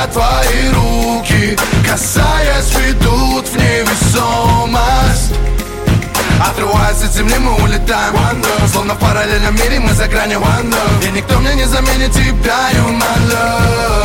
когда твои руки, касаясь, ведут в невесомость. Отрываясь от земли, мы улетаем словно в параллельном мире, мы за гранью. И никто мне не заменит тебя, you my love.